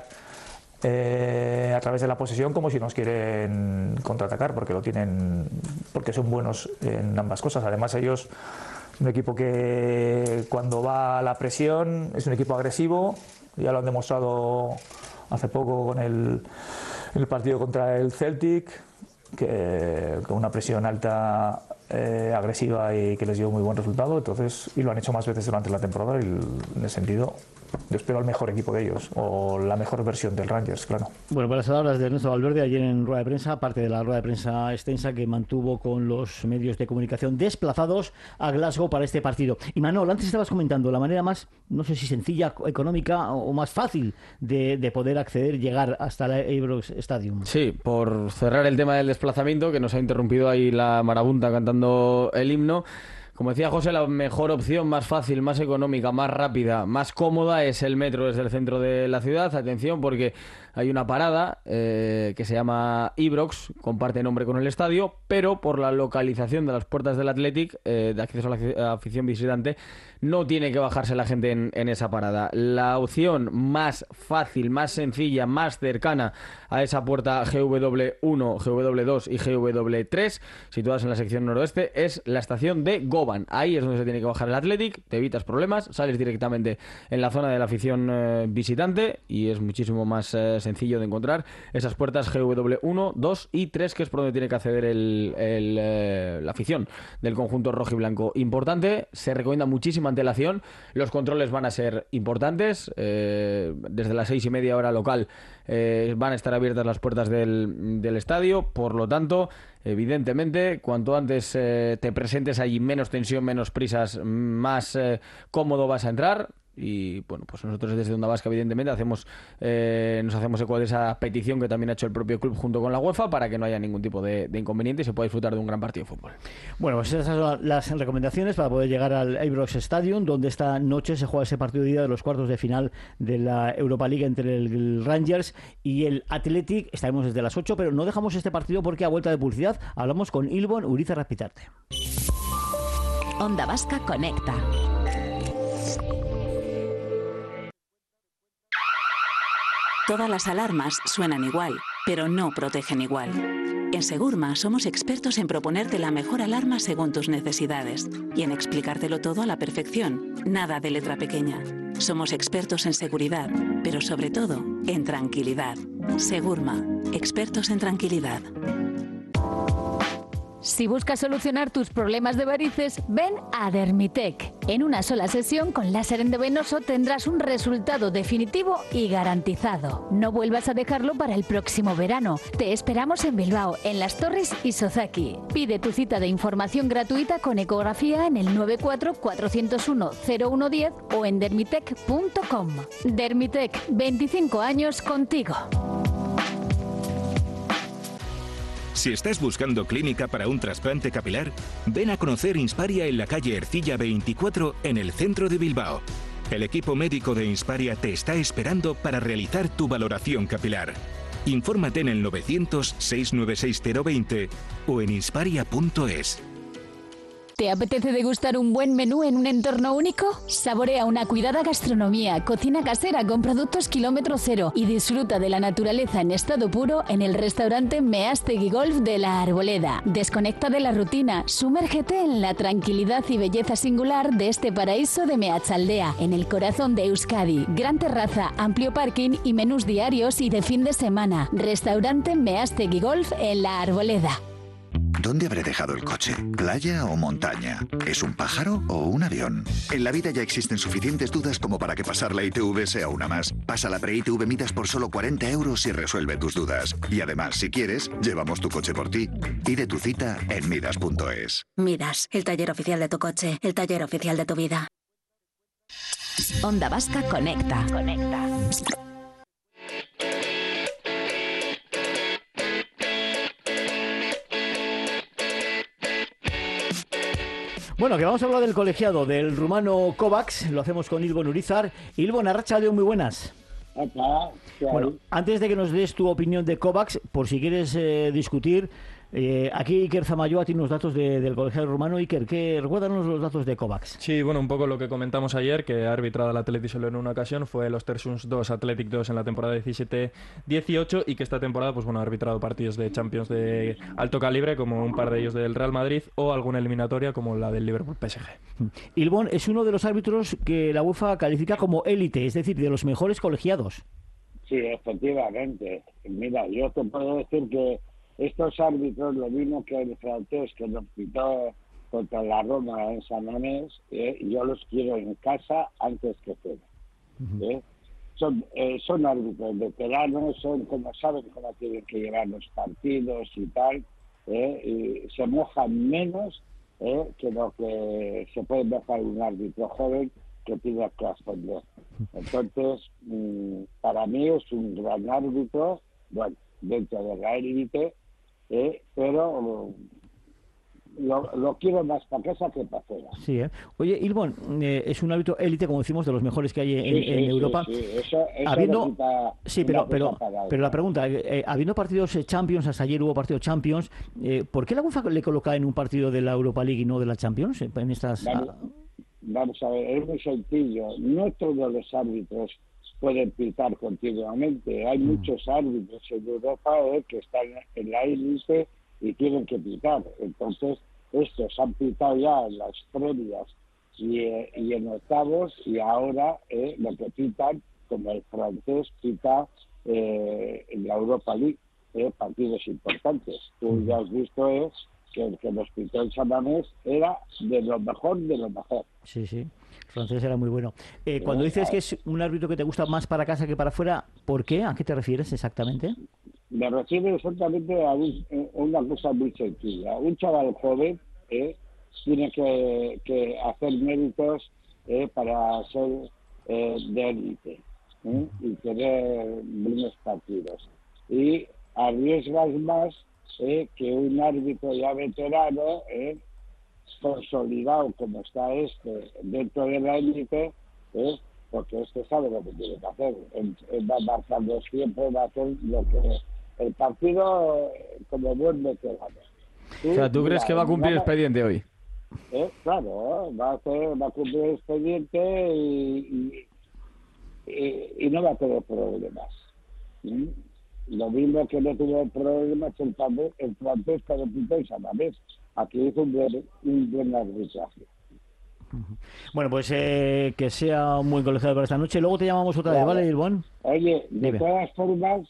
a través de la posesión como si nos quieren contraatacar, porque son buenos en ambas cosas. Además, ellos, un equipo que cuando va a la presión es un equipo agresivo, ya lo han demostrado hace poco con el partido contra el Celtic, que con una presión alta, agresiva y que les dio muy buen resultado. Entonces, y lo han hecho más veces durante la temporada, y en ese sentido yo espero al mejor equipo de ellos, o la mejor versión del Rangers, claro. Bueno, para las palabras de Ernesto Valverde ayer en rueda de prensa, aparte de la rueda de prensa extensa que mantuvo con los medios de comunicación desplazados a Glasgow para este partido. Y Manol, antes estabas comentando la manera más, no sé si sencilla, económica o más fácil de poder acceder, llegar hasta la Ibrox Stadium. Sí, por cerrar el tema del desplazamiento, que nos ha interrumpido ahí la marabunta cantando el himno. Como decía José, la mejor opción, más fácil, más económica, más rápida, más cómoda es el metro desde el centro de la ciudad. Atención, porque hay una parada que se llama Ibrox, comparte nombre con el estadio, pero por la localización de las puertas del Athletic, de acceso a la afición visitante, no tiene que bajarse la gente en esa parada. La opción más fácil, más sencilla, más cercana a esa puerta GW1, GW2 y GW3, situadas en la sección noroeste, es la estación de Govan. Ahí es donde se tiene que bajar el Athletic, te evitas problemas, sales directamente en la zona de la afición visitante y es muchísimo más sencillo de encontrar esas puertas GW1, 2 y 3, que es por donde tiene que acceder la afición del conjunto rojo y blanco. Importante, se recomienda muchísima antelación, los controles van a ser importantes, desde las 6:30 hora local van a estar abiertas las puertas del estadio, por lo tanto, evidentemente, cuanto antes te presentes allí, menos tensión, menos prisas, más cómodo vas a entrar. Y bueno, pues nosotros desde Onda Vasca evidentemente nos hacemos eco de esa petición que también ha hecho el propio club junto con la UEFA, para que no haya ningún tipo de inconveniente y se pueda disfrutar de un gran partido de fútbol. Bueno, pues esas son las recomendaciones para poder llegar al Ibrox Stadium, donde esta noche se juega ese partido de ida de los cuartos de final de la Europa League entre el Rangers y el Athletic. Estaremos desde las 8, pero no dejamos este partido porque a vuelta de publicidad hablamos con Ilbon Urizar Rapitarte. Onda Vasca conecta. Todas las alarmas suenan igual, pero no protegen igual. En Segurma somos expertos en proponerte la mejor alarma según tus necesidades y en explicártelo todo a la perfección, nada de letra pequeña. Somos expertos en seguridad, pero sobre todo en tranquilidad. Segurma, expertos en tranquilidad. Si buscas solucionar tus problemas de varices, ven a Dermitec. En una sola sesión con láser endovenoso tendrás un resultado definitivo y garantizado. No vuelvas a dejarlo para el próximo verano. Te esperamos en Bilbao, en Las Torres y Sozaki. Pide tu cita de información gratuita con ecografía en el 94 401 0110 o en dermitec.com. Dermitec, 25 años contigo. Si estás buscando clínica para un trasplante capilar, ven a conocer Insparia en la calle Ercilla 24 en el centro de Bilbao. El equipo médico de Insparia te está esperando para realizar tu valoración capilar. Infórmate en el 900-696-020 o en insparia.es. ¿Te apetece degustar un buen menú en un entorno único? Saborea una cuidada gastronomía, cocina casera con productos kilómetro cero y disfruta de la naturaleza en estado puro en el restaurante Meástegui Golf de La Arboleda. Desconecta de la rutina, sumérgete en la tranquilidad y belleza singular de este paraíso de Meatzaldea, en el corazón de Euskadi. Gran terraza, amplio parking y menús diarios y de fin de semana. Restaurante Meástegui Golf en La Arboleda. ¿Dónde habré dejado el coche? ¿Playa o montaña? ¿Es un pájaro o un avión? En la vida ya existen suficientes dudas como para que pasar la ITV sea una más. Pasa la pre-ITV Midas por solo 40 euros y resuelve tus dudas. Y además, si quieres, llevamos tu coche por ti. Pide tu cita en midas.es. Midas, el taller oficial de tu coche, el taller oficial de tu vida. Onda Vasca Conecta. Bueno, que vamos a hablar del colegiado del rumano Kovacs. Lo hacemos con Ilbon Urizar. Ilbon, arratsaldeon, muy buenas. Bueno, antes de que nos des tu opinión de Kovacs, por si quieres discutir, aquí Iker Zamayoa tiene unos datos del colegiado rumano. Iker, recuérdanos los datos de Kovacs. Sí, bueno, un poco lo que comentamos ayer, que ha arbitrado el Athletic solo en una ocasión, fue los Tersuns 2, Athletic 2 en la temporada 17-18, y que esta temporada pues bueno, ha arbitrado partidos de Champions de alto calibre, como un par de ellos del Real Madrid, o alguna eliminatoria como la del Liverpool PSG. Ilbon es uno de los árbitros que la UEFA califica como élite, es decir, de los mejores colegiados. Sí, efectivamente. Mira, yo te puedo decir que estos árbitros, lo mismo que el francés que nos pitó contra la Roma en San Mamés, yo los quiero en casa antes que fuera. Son árbitros veteranos, saben cómo tienen que llevar los partidos y tal, y se mojan menos que lo que se puede mojar un árbitro joven que tiene que responder. Entonces, para mí es un gran árbitro, bueno, dentro de la élite, pero lo quiero más para casa que para afuera. Sí, Oye, Ilbon, es un árbitro élite, como decimos, de los mejores que hay en Europa. Sí. Eso pero la pregunta, habiendo partidos Champions, hasta ayer hubo partido Champions, ¿por qué la UEFA le coloca en un partido de la Europa League y no de la Champions? En estas... Vamos a ver, es muy sencillo. No todos los árbitros pueden pitar continuamente. Hay muchos árbitros en Europa que están en la élite y tienen que pitar. Entonces, estos han pitado ya en las previas y en octavos, y ahora lo que pitan, como el francés pita en la Europa League, partidos importantes. Tú ya has visto que el que nos pitó en San Mamés era de lo mejor de lo mejor. Sí, el francés era muy bueno. Cuando dices que es un árbitro que te gusta más para casa que para afuera, ¿por qué? ¿A qué te refieres exactamente? Me refiero exactamente a una cosa muy sencilla. Un chaval joven tiene que hacer méritos para ser de élite y tener buenos partidos. Y arriesgas más que un árbitro ya veterano, consolidado como está dentro de la élite, porque sabe lo que tiene que hacer. Él va marcando siempre, va a hacer lo que el partido, como buen veterano. O sea, ¿tú crees que va a cumplir expediente hoy? Claro, va a cumplir expediente y no va a tener problemas. Lo mismo que no tuvo problemas el francés que lo pintó en San Mamés. Aquí hizo un buen arbitraje. Bueno, pues que sea un buen colegiado para esta noche. Luego te llamamos otra vez, ¿vale, Ilbon? Oye, de todas formas,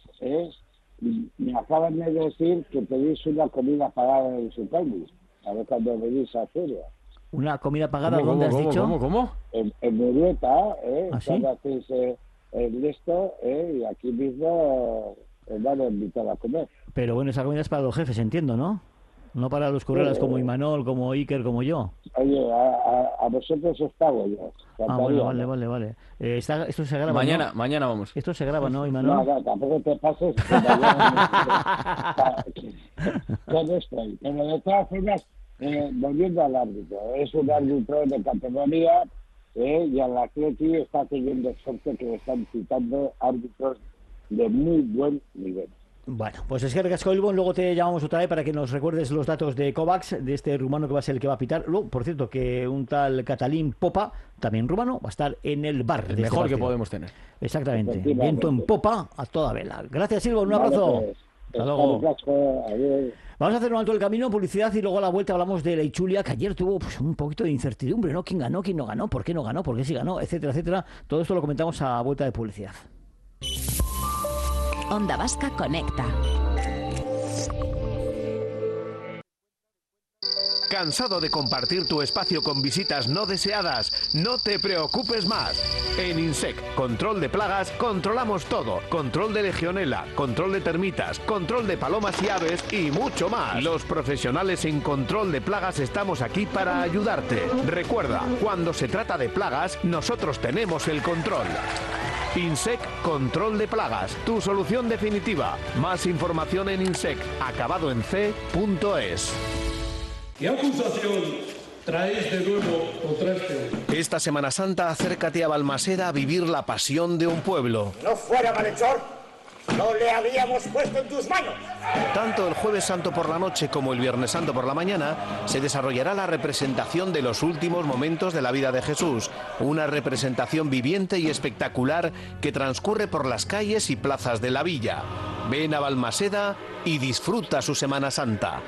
me acaban de decir que pedís una comida pagada en su país. A ver cuando venís a Feria. ¿Una comida pagada? ¿Dónde has dicho? ¿Cómo? En Murueta, ¿Ah, sí? cuando hacéis esto, y aquí mismo os van a invitar a comer. Pero bueno, esa comida es para los jefes, entiendo, ¿no? No para los currelas como Imanol, como Iker, como yo. Oye, a vosotros os pago yo. Bueno, vale. Esto se graba, Mañana vamos. Esto se graba, ¿no, Imanol? No, tampoco te pases. Todo estoy. Pero de todas formas, volviendo al árbitro, es un árbitro de categoría, y al Athletic está teniendo suerte que le están citando árbitros de muy buen nivel. Bueno, pues es que recasco Ilbon, luego te llamamos otra vez para que nos recuerdes los datos de Kovacs, de este rumano que va a ser el que va a pitar. Luego, por cierto, que un tal Catalín Popa, también rumano, va a estar en el bar. El mejor que podemos tener. Exactamente. Viento en popa a toda vela. Gracias, Ilbon, un abrazo. Hasta luego. Vamos a hacer un alto del camino, publicidad, y luego a la vuelta hablamos de la Ichulia, que ayer tuvo un poquito de incertidumbre, ¿no? ¿Quién ganó? ¿Quién no ganó? ¿Por qué no ganó? ¿Por qué sí ganó? Etcétera, etcétera. Todo esto lo comentamos a vuelta de publicidad. Onda Vasca Conecta. ¿Cansado de compartir tu espacio con visitas no deseadas? No te preocupes más. En Insect, control de plagas, controlamos todo. Control de legionela, control de termitas, control de palomas y aves y mucho más. Los profesionales en control de plagas estamos aquí para ayudarte. Recuerda, cuando se trata de plagas, nosotros tenemos el control. Insect Control de Plagas, tu solución definitiva. Más información en insect, acabado en c.es. ¿Qué acusación traéis de nuevo contra este? Esta Semana Santa acércate a Balmaseda a vivir la pasión de un pueblo. No fuera malhechor, no le habíamos puesto en tus manos. Tanto el Jueves Santo por la noche como el Viernes Santo por la mañana se desarrollará la representación de los últimos momentos de la vida de Jesús, una representación viviente y espectacular que transcurre por las calles y plazas de la villa. Ven a Balmaseda y disfruta su Semana Santa.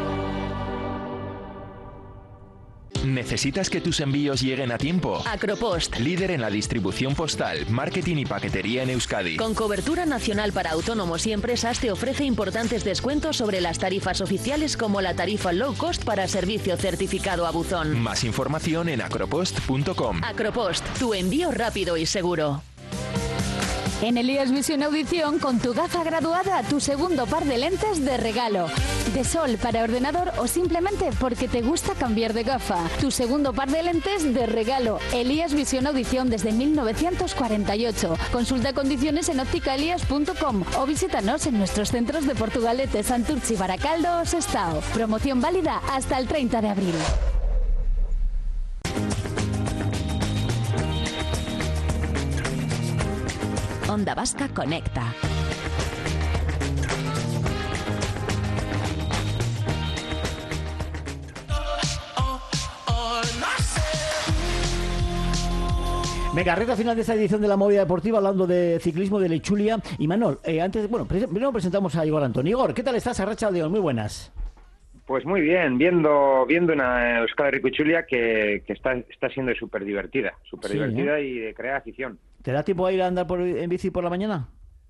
¿Necesitas que tus envíos lleguen a tiempo? Acropost. Líder en la distribución postal, marketing y paquetería en Euskadi. Con cobertura nacional para autónomos y empresas te ofrece importantes descuentos sobre las tarifas oficiales como la tarifa low cost para servicio certificado a buzón. Más información en acropost.com. Acropost, tu envío rápido y seguro. En Elías Visión Audición, con tu gafa graduada, tu segundo par de lentes de regalo. De sol para ordenador o simplemente porque te gusta cambiar de gafa. Tu segundo par de lentes de regalo. Elías Visión Audición desde 1948. Consulta condiciones en ópticaelías.com o visítanos en nuestros centros de Portugalete, Santurchi, Baracaldo o Sestao. Promoción válida hasta el 30 de abril. Onda Vasca Conecta. Venga, recta final de esta edición de la Movida Deportiva, hablando de ciclismo de Lechulia. Y Manol, primero presentamos a Igor Antón. Igor, ¿qué tal estás? Arratsaldeon, muy buenas. Pues muy bien, viendo una Euskal Herriko Lechulia que está siendo súper divertida y de crear afición. ¿Te da tiempo a ir a andar en bici por la mañana?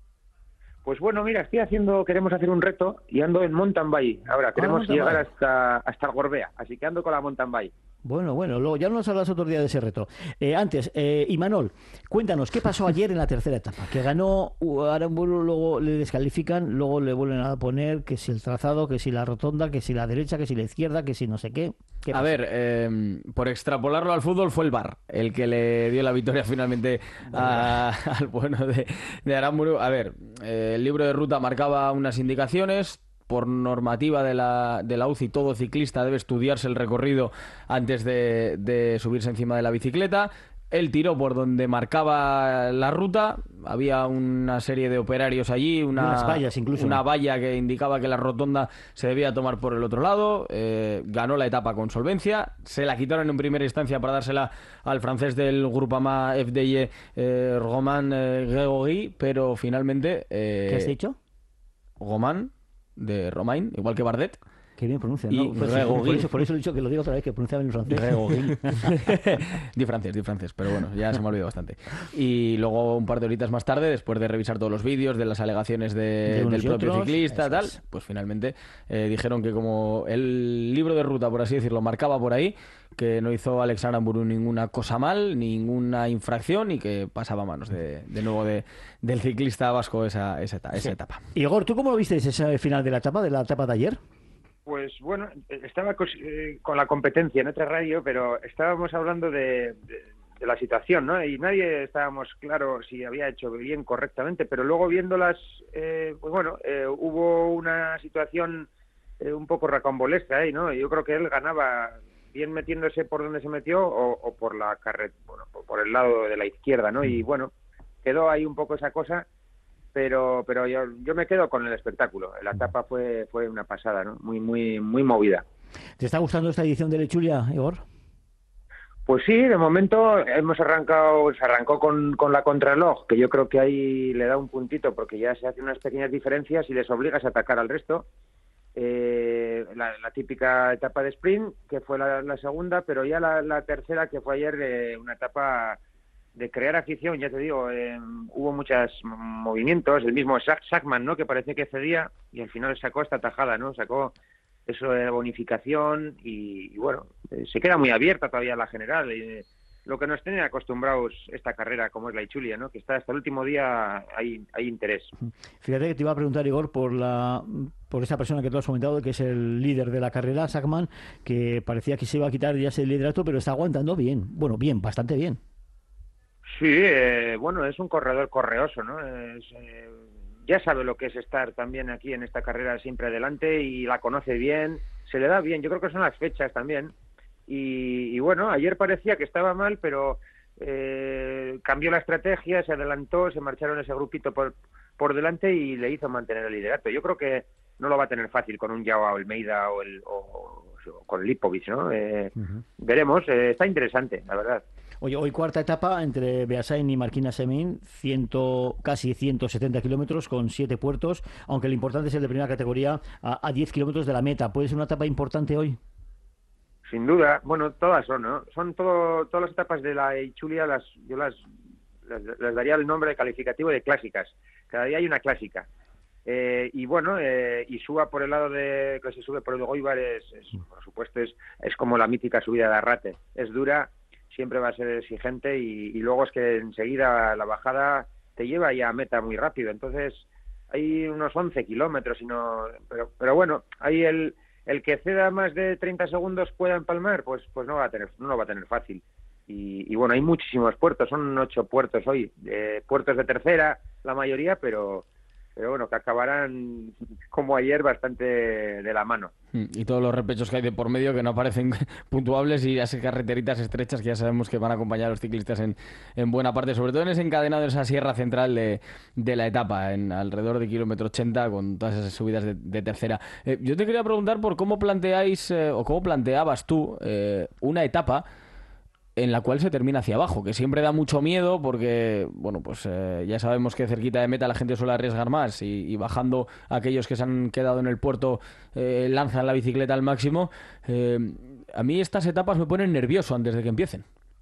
Pues bueno, mira, queremos hacer un reto y ando en mountain bike. Ahora, queremos llegar hasta el Gorbea, así que ando con la mountain bike. Bueno, luego ya nos hablas otro día de ese reto. Antes, Imanol, cuéntanos, ¿qué pasó ayer en la tercera etapa? Que ganó Aramburu, luego le descalifican, luego le vuelven a poner que si el trazado, que si la rotonda, que si la derecha, que si la izquierda, que si no sé qué. A ver, por extrapolarlo al fútbol, fue el VAR el que le dio la victoria finalmente al bueno de Aramburu. A ver, el libro de ruta marcaba unas indicaciones. Por normativa de la UCI, todo ciclista debe estudiarse el recorrido antes de subirse encima de la bicicleta. Él tiró por donde marcaba la ruta. Había una serie de operarios allí, unas vallas incluso. Una valla que indicaba que la rotonda se debía tomar por el otro lado. Ganó la etapa con solvencia. Se la quitaron en primera instancia para dársela al francés del Groupama FDJ, Romain Grégory, pero finalmente... ¿Qué has dicho? Romain de Romain, igual que Bardet. Qué bien pronuncia, ¿no? Por eso he dicho que lo digo otra vez, que pronuncia bien el francés. Di francés, pero bueno, ya se me ha olvidado bastante. Y luego, un par de horitas más tarde, después de revisar todos los vídeos de las alegaciones del propio ciclista, tal, pues finalmente dijeron que como el libro de ruta, por así decirlo, marcaba por ahí, que no hizo Alex Aramburu ninguna cosa mal, ninguna infracción y que pasaba a manos de nuevo del ciclista vasco esa etapa. Igor, ¿tú cómo lo viste ese final de la etapa de ayer? Pues bueno, estaba con la competencia en otra radio, pero estábamos hablando de la situación, ¿no? Y nadie estábamos claro si había hecho bien correctamente, pero luego viéndolas, hubo una situación un poco rocambolesca ahí, ¿no? Yo creo que él ganaba bien metiéndose por donde se metió o por la carretera, por el lado de la izquierda, ¿no? Y bueno, quedó ahí un poco esa cosa. Pero yo me quedo con el espectáculo. La etapa fue una pasada, ¿no? Muy movida. ¿Te está gustando esta edición de Lechulia, Igor? Pues sí, de momento se arrancó con la contrarreloj, que yo creo que ahí le da un puntito, porque ya se hacen unas pequeñas diferencias y les obligas a atacar al resto. La típica etapa de sprint, que fue la segunda, pero ya la tercera, que fue ayer, una etapa de crear afición, ya te digo, hubo muchos movimientos, el mismo Sackman, ¿no? Que parece que cedía y al final sacó esta tajada, ¿no? Sacó eso de bonificación y bueno, se queda muy abierta todavía la general. Lo que nos tiene acostumbrados esta carrera, como es la Ichulia, ¿no? Que está hasta el último día hay interés. Fíjate que te iba a preguntar, Igor, por esa persona que tú has comentado, que es el líder de la carrera, Sackmann, que parecía que se iba a quitar ya ese liderato, pero está aguantando bien. Bueno, bien, bastante bien. Sí, bueno, es un corredor correoso, ¿no? Ya sabe lo que es estar también aquí en esta carrera siempre adelante y la conoce bien, se le da bien. Yo creo que son las fechas también. Y bueno, ayer parecía que estaba mal, pero cambió la estrategia, se adelantó, se marcharon ese grupito por delante y le hizo mantener el liderato. Yo creo que no lo va a tener fácil con un Joao Almeida o con Lipovic, ¿no? Veremos, está interesante, la verdad. Oye, hoy cuarta etapa entre Beasain y Marquina Semin, casi 170 kilómetros con 7 puertos, aunque lo importante es el de primera categoría a 10 kilómetros de la meta. ¿Puede ser una etapa importante hoy? Sin duda, bueno, todas son, ¿no? Son todas las etapas de la Ichulia, yo las daría el nombre de calificativo de clásicas. Cada día hay una clásica. Y bueno, Isua por el lado de que se sube por el Goibar por supuesto, es como la mítica subida de Arrate. Es dura, siempre va a ser exigente y luego es que enseguida la bajada te lleva ya a meta muy rápido. Entonces, hay unos 11 kilómetros, pero bueno, hay el que ceda más de 30 segundos pueda empalmar, pues no lo va a tener fácil. Y bueno, hay muchísimos puertos, son 8 puertos hoy, puertos de tercera, la mayoría, pero bueno, que acabarán como ayer bastante de la mano. Y todos los repechos que hay de por medio que no parecen puntuables y esas carreteritas estrechas que ya sabemos que van a acompañar a los ciclistas en buena parte, sobre todo en ese encadenado de esa sierra central de la etapa, en alrededor de kilómetro 80, con todas esas subidas de tercera. Yo te quería preguntar por cómo planteáis o cómo planteabas tú una etapa en la cual se termina hacia abajo, que siempre da mucho miedo porque, bueno, pues ya sabemos que cerquita de meta la gente suele arriesgar más y bajando aquellos que se han quedado en el puerto lanzan la bicicleta al máximo. A mí estas etapas me ponen nervioso antes de que empiecen.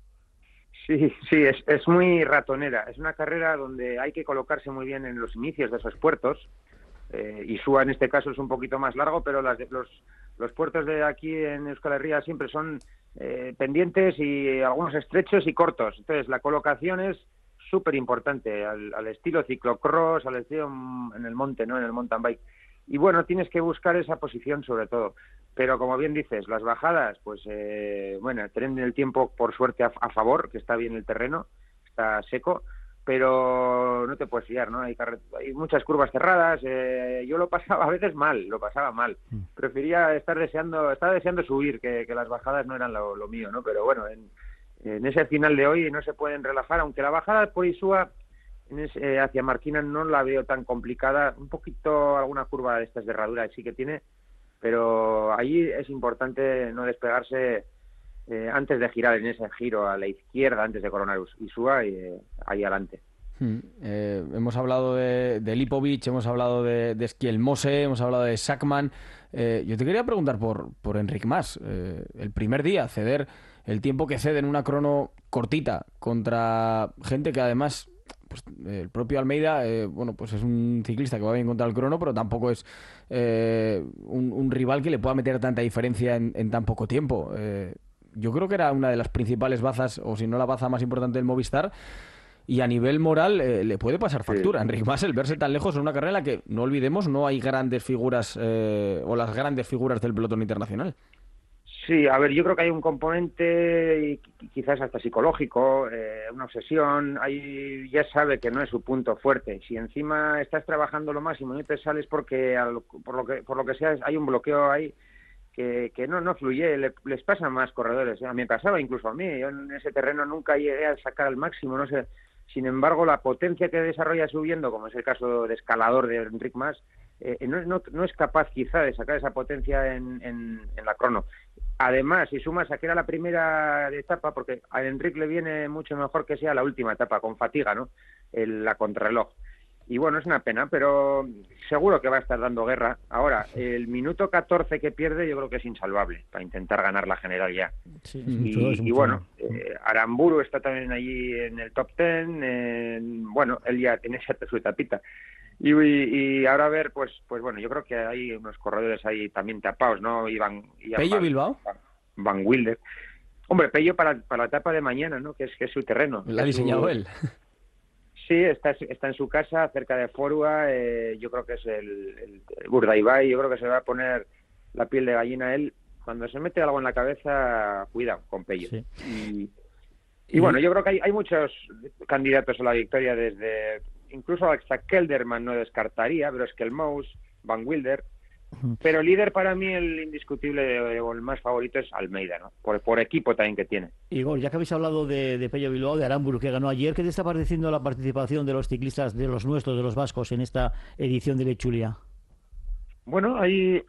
Sí, es muy ratonera. Es una carrera donde hay que colocarse muy bien en los inicios de esos puertos. Isua en este caso es un poquito más largo, pero los puertos de aquí en Euskal Herria siempre son pendientes y algunos estrechos y cortos. Entonces la colocación es súper importante al estilo ciclocross, al estilo en el monte, ¿no? En el mountain bike. Y bueno, tienes que buscar esa posición sobre todo. Pero como bien dices, las bajadas, pues bueno, tienen el tiempo por suerte a favor, que está bien el terreno, está seco, pero no te puedes fiar, ¿no? Hay muchas curvas cerradas. Yo lo pasaba a veces mal, Prefería estaba deseando subir, que las bajadas no eran lo mío, ¿no? Pero bueno, en ese final de hoy no se pueden relajar, aunque la bajada por Isua hacia Marquina no la veo tan complicada. Un poquito alguna curva de estas de herradura sí que tiene, pero allí es importante no despegarse antes de girar en ese giro a la izquierda, antes de coronar Isua y ahí adelante. Hemos hablado de Lipovic, hemos hablado de Esquiel-Mose, hemos hablado de Sackmann. Yo te quería preguntar por Enric Mas. El primer día, ceder el tiempo que cede en una crono cortita contra gente que además, pues, el propio Almeida, bueno, pues es un ciclista que va bien contra el crono, pero tampoco es un rival que le pueda meter tanta diferencia en tan poco tiempo. Yo creo que era una de las principales bazas, o si no la baza más importante del Movistar, y a nivel moral le puede pasar factura. Sí. Enric Mas, el verse tan lejos en una carrera en la que, no olvidemos, no hay grandes figuras o las grandes figuras del pelotón internacional. Sí, a ver, yo creo que hay un componente quizás hasta psicológico, una obsesión. Ahí ya sabe que no es su punto fuerte. Si encima estás trabajando lo máximo y no te sales porque por lo que sea hay un bloqueo ahí que no fluye, les pasa a más corredores. A mí me pasaba, incluso a mí. Yo en ese terreno nunca llegué a sacar al máximo, no sé. Sin embargo, la potencia que desarrolla subiendo, como es el caso de escalador de Enric Mas, no es capaz quizá de sacar esa potencia en la crono. Además, si sumas a que era la primera etapa, porque a Enric le viene mucho mejor que sea la última etapa, con fatiga, ¿no? La contrarreloj. Y bueno, es una pena, pero seguro que va a estar dando guerra. Ahora, el minuto 14 que pierde yo creo que es insalvable para intentar ganar la general ya. Sí, y bueno, Aramburu está también allí en el top 10. Bueno, él ya tiene su etapita. Y ahora a ver, pues bueno, yo creo que hay unos corredores ahí también tapados, ¿no? ¿Pello Bilbao? Van Wilder. Hombre, Pello para la etapa de mañana, ¿no? Que es su terreno. ¿La ha diseñado él? Sí, está en su casa, cerca de Forua. Yo creo que es el Urdaibai. Yo creo que se va a poner la piel de gallina él. Cuando se mete algo en la cabeza, cuidado con Pello. Sí. Y bueno, yo creo que hay muchos candidatos a la victoria, desde incluso hasta Kelderman no descartaría, pero es que el Mouse, Van Wilder. Pero el líder para mí, el indiscutible o el más favorito es Almeida, ¿no? Por equipo también que tiene. Igor, ya que habéis hablado de Pello Bilbao, de Aramburu, que ganó ayer, ¿qué te está pareciendo la participación de los ciclistas, de los nuestros, de los vascos, en esta edición de Lechulia? Bueno, hay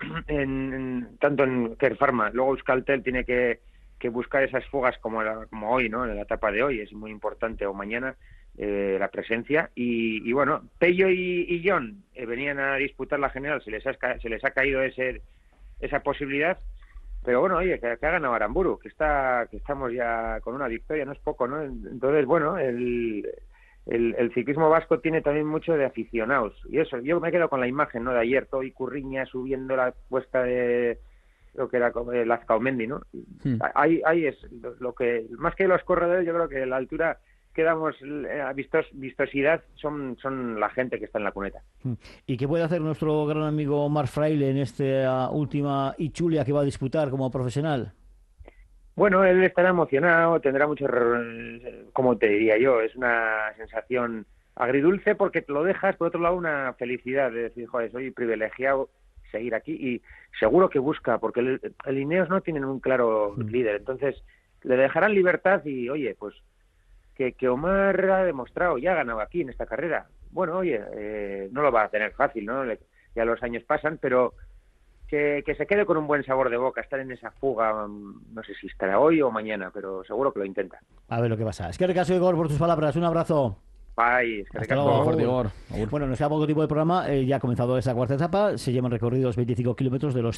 tanto en Kerfarma, luego Euskaltel tiene que buscar esas fugas como hoy, ¿no? En la etapa de hoy es muy importante, o mañana, la presencia. Y bueno, Pello y John venían a disputar la general, se les ha caído esa posibilidad, pero bueno, oye, que ha ganado Aramburu, que estamos ya con una victoria, no es poco, ¿no? Entonces, bueno, el ciclismo vasco tiene también mucho de aficionados, y eso, yo me quedo con la imagen, ¿no? De ayer, todo Curriña subiendo la cuesta de lo que era Lazcaumendi, ¿no? Ahí es lo que, más que los corredores, yo creo que la altura que damos vistosidad son la gente que está en la cuneta. ¿Y qué puede hacer nuestro gran amigo Marc Fraile en esta última Ichulia que va a disputar como profesional? Bueno, él estará emocionado, tendrá mucho, como te diría yo, es una sensación agridulce porque te lo dejas, por otro lado una felicidad de decir, joder, soy privilegiado seguir aquí, y seguro que busca, porque el Ineos no tienen un claro líder, entonces le dejarán libertad y, oye, pues que Omar ha demostrado, ya ha ganado aquí en esta carrera. Bueno, oye, no lo va a tener fácil, ¿no? Ya los años pasan, pero que se quede con un buen sabor de boca, estar en esa fuga, no sé si estará hoy o mañana, pero seguro que lo intenta. A ver lo que pasa. Es que recasco, Igor, por tus palabras. Un abrazo. Bye, hasta luego, Igor. Bueno, nos queda poco tiempo de programa. Ya ha comenzado esa cuarta etapa. Se llevan recorridos 25 kilómetros de los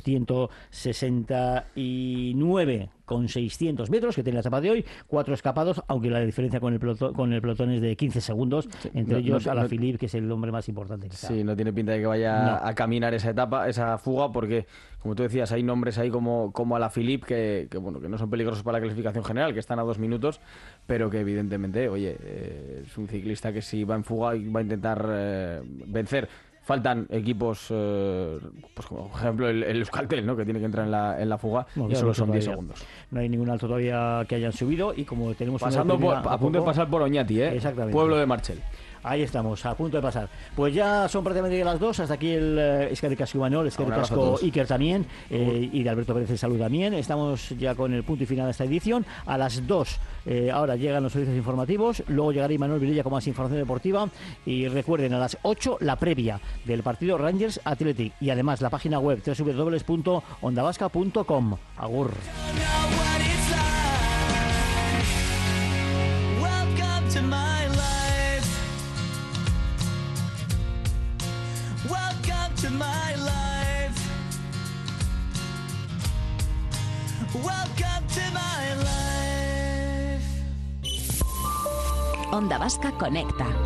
169 con 600 metros que tiene la etapa de hoy. 4 escapados, aunque la diferencia con el pelotón es de 15 segundos. Sí, entre ellos Alaphilippe, que es el hombre más importante. Sí, no tiene pinta de que vaya a caminar esa etapa, esa fuga, porque, como tú decías, hay nombres ahí como Alaphilippe que no son peligrosos para la clasificación general, que están a 2 minutos, pero que evidentemente, oye, es un ciclista que si va en fuga y va a intentar vencer. Faltan equipos, pues como por ejemplo el Euskaltel, ¿no? Que tiene que entrar en la fuga, y solo son 10 segundos. No hay ningún alto todavía que hayan subido, y como tenemos a punto de pasar por Oñati, pueblo de Marchel. Ahí estamos, a punto de pasar. Pues ya son prácticamente las 2. Hasta aquí el Eskerrik asko Imanol, Eskerrik asko Iker también, y de Alberto Pérez salud también. Estamos ya con el punto y final de esta edición. A las 2 ahora llegan los servicios informativos, luego llegará Imanol Vilella con más información deportiva, y recuerden, a las 8 la previa del partido Rangers Athletic, y además la página web www.ondavasca.com. Agur. Onda Vasca conecta.